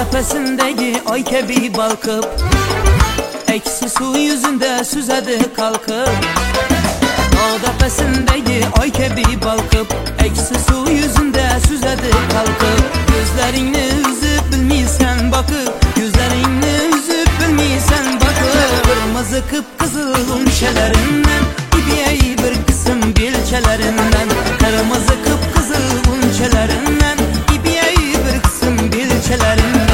tepesindeki ay kebi balkıp eksi su yüzünde süzedi kalkıp. Dağ tepesindeki ay kebi balkıp eksi su yüzünde süzedi kalkıp. Gözlerini üzüp bilmiysen bakıp, gözlerini üzüp bilmiysen bakıp. Kırmızı kıpkızıl unçelerinden İbiyeyi bir kısım bilçelerinden. Kırmızı kıpkızıl unçelerinden İbiyeyi bir kısım bilçelerinden.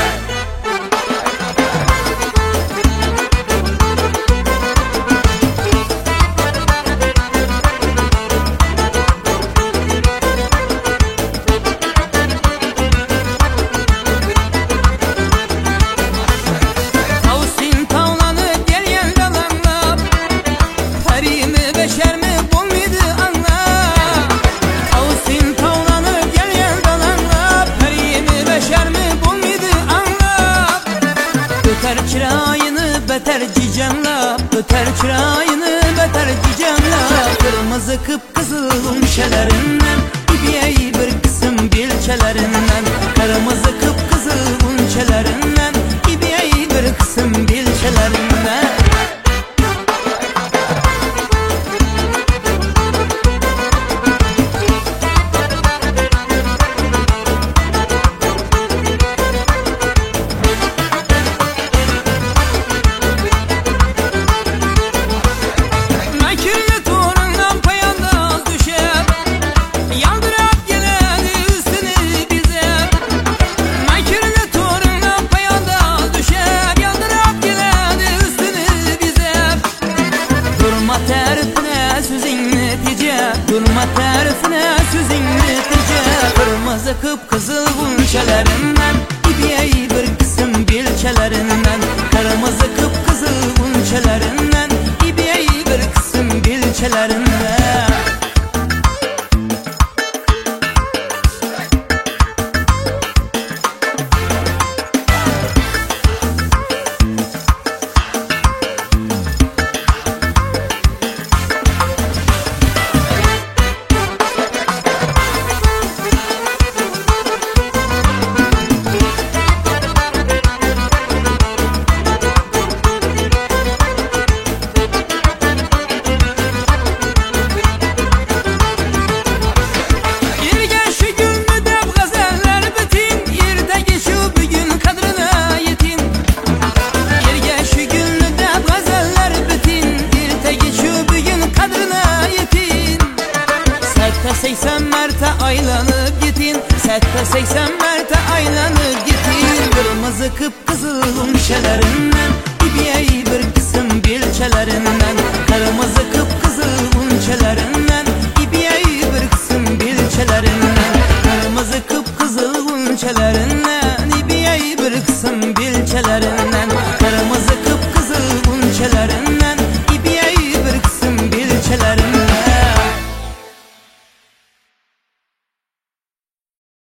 Öter çırağını beter cicemlap, öter çırağını beter cicemlap. Kırmızı kıpkızıl unçelerinden İbiyeyi bir kısım bilçelerinden. Kırmızı kıpkızıl unçelerinden İbiyeyi bir kısım bilçelerinden. Durma terifine sözün netice. Kırmızı kıpkızıl unçelerinden İbiyeyi bir kısım bilçelerinden. Kırmızı kıpkızıl unçelerinden İbiyeyi bir kısım bilçelerinden. Seysen merte aylanıp gitin, sette 80 merte aylanıp gitin. Kırmızı kıpkızıl unçelerinden İbiyeyi bir kısım bilçelerinden.